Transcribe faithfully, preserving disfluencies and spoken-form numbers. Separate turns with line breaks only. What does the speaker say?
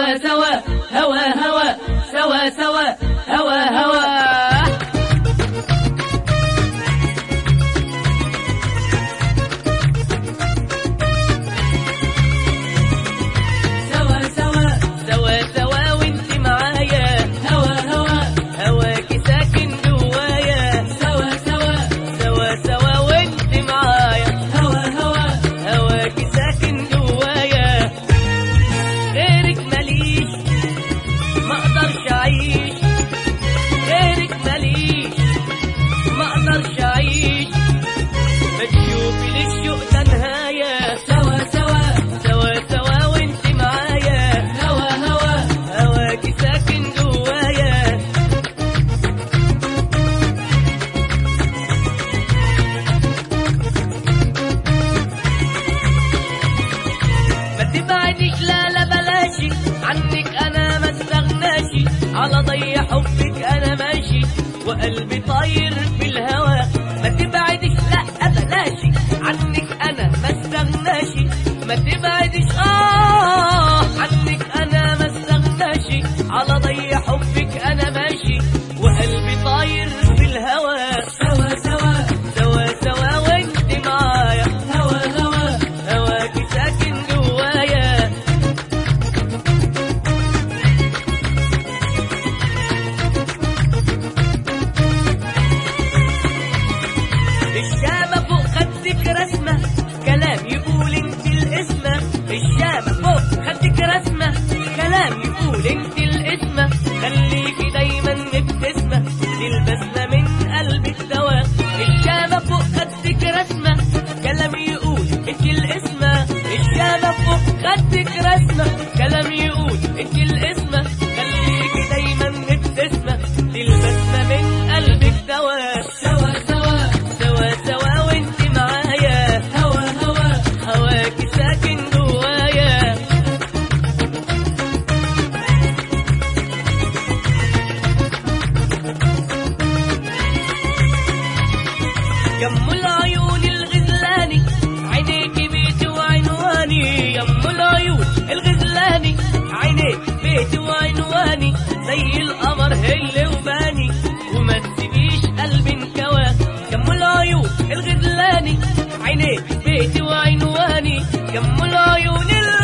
سوا سوا هوا هوا سوا سوا هوا هوا.
على ضي حبك انا ماشي وقلبي طاير في الهوا. ما تبعدش لا بلاشي عنك انا ما استغناشي. ما تبعدش اه عنك انا ما استغناشي. على ضي حبك انا ماشي وقلبي طاير في الهوا.
سوا سوا
سوا سوا وانت معايا
هوا هوا
هواكي ساكن جوايا. الشامة فوق خدك رسمة كلام يقول انت الاسمة. الشامة فوق خدك رسمة كلام يقول انت الاسمة. خليكي دايما مبتسمة دي البسمة من قلب الدواء. الشامة فوق خدك رسمة كلام يقول انت الاسمة. الشامة فوق خدك رسمة كلام يقول انت الاسمة. خليكي دايما مبتسمة دي البسمة من قلب الدواء.
سوا سوا
سوا سوا وانت معايا
هوا هوا
هواكي ساكن جوايا. يم العيون الغزلاني عينيكي بيتي وعنواني. يم العيون الغزلاني عينيك بيتي وعنواني. زي القمر هل وباني وما تسيبيش قلبي انكوى. يم العيون الغزلاني عينيك بيتي وعنواني. يم العيون